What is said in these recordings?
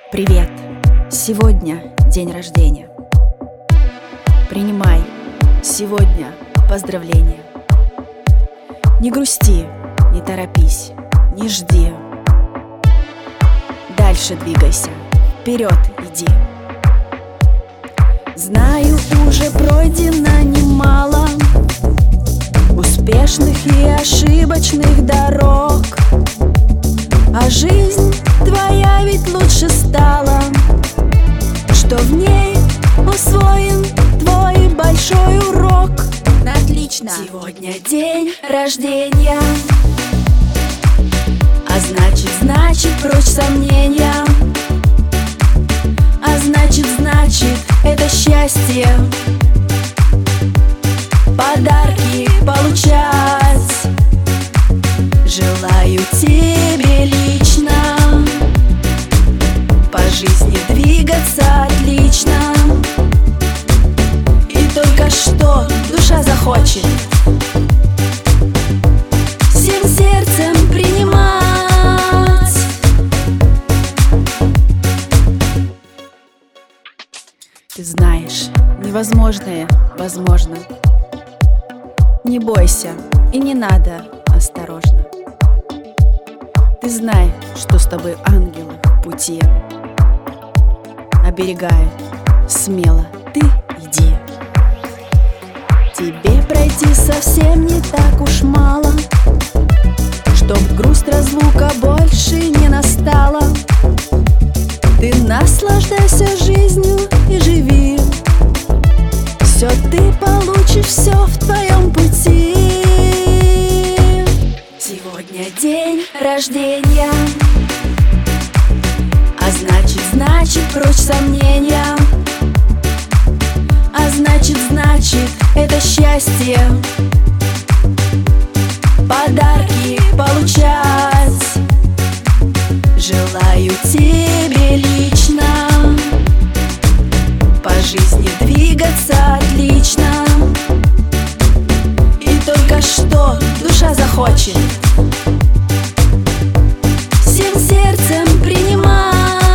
Привет! Сегодня день рождения. Принимай сегодня поздравления. Не грусти, не торопись, не жди. Дальше двигайся, вперед иди. Знаю, уже пройдено немало успешных и ошибочных дорог, а жизнь твоя ведь лучше стала, что в ней усвоен твой большой урок. Отлично! Сегодня день рождения, а значит, прочь сомнения. А значит, это счастье подарки получать. Желаю тебе лично по жизни двигаться отлично, и только что душа захочет всем сердцем принимать. Ты знаешь, невозможное возможно. Не бойся и не надо, осторожно. Ты знай, что с тобой ангелы в пути оберегают, смело ты иди. Тебе пройти совсем не так уж мало, чтоб грусть разлука больше не настала. Ты наслаждайся жизнью и живи, все ты получишь, все в твоем пути. Сегодня день рождения, а значит, прочь сомнения. А значит, это счастье подарки получать. Желаю тебе лично по жизни двигаться отлично, и только что душа захочет всем сердцем принимать.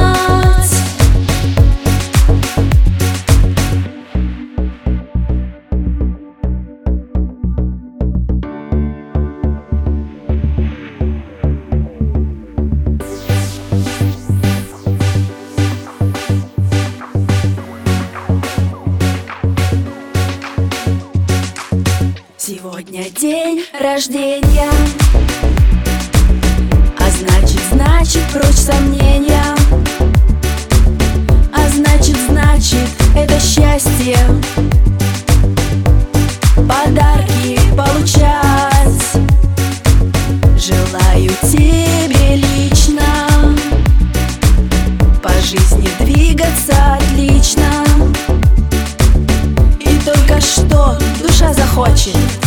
Сегодня день рождения, а значит, прочь сомнения. А значит, это счастье подарки получать. Желаю тебе лично по жизни двигаться отлично, и только что душа захочет